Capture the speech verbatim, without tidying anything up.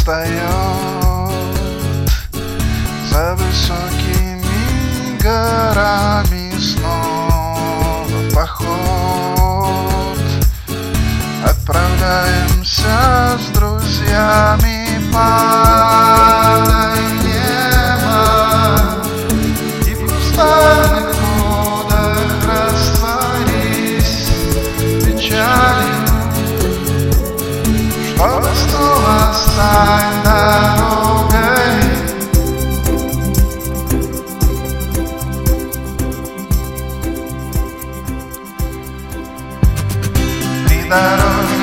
встает за высокими горами, снова в поход. Отправляемся с друзьями под небо, и в пустынных водах растворись печалью, чтобы снова стать дорогой. Придорожный